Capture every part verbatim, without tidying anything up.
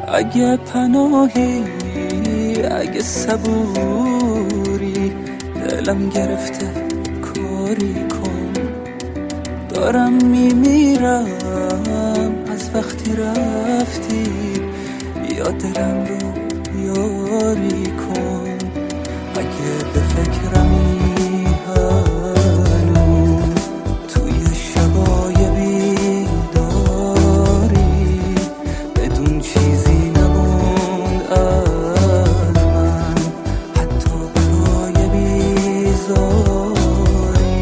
اگه پناهی، اگه صبوری، دلم گرفته کاری کن. دارم میمیرم از وقتی رفتی، بیا دلم رو یاری کن. اگه به فکرمی هنوز توی شبای بیداری، بدون چیزی نموند از من حتی برای بیزاری.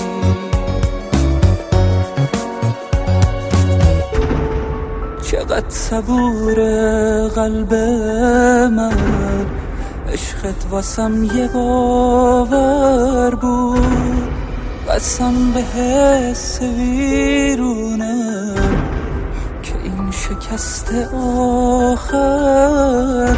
چقدر صبور قلب من، عشقت واسم یه باور بود، قسم به حس ویرونم که این شکست آخر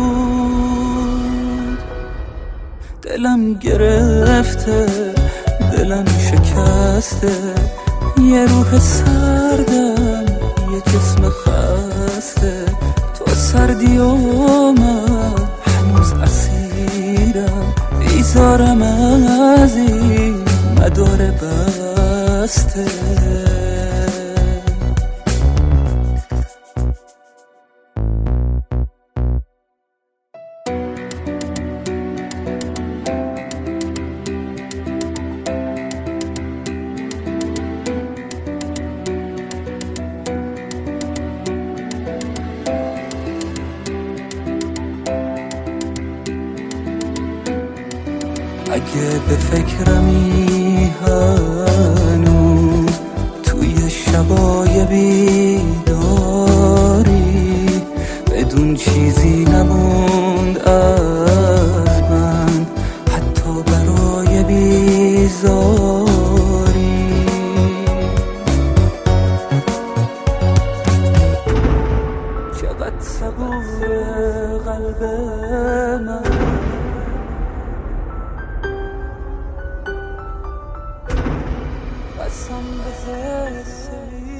بود. دلم گرفته، دلم شکسته، یه روح سردم، یه جسم خسته. تو سردی و من هنوز اسیرم، بیزارم از این مدار بسته. اگه به فکرمی هنوز توی شبای بیداری، بدون چیزی نموند از من حتی برای بیزاری. چقدر صبور قلب من، قسم به حس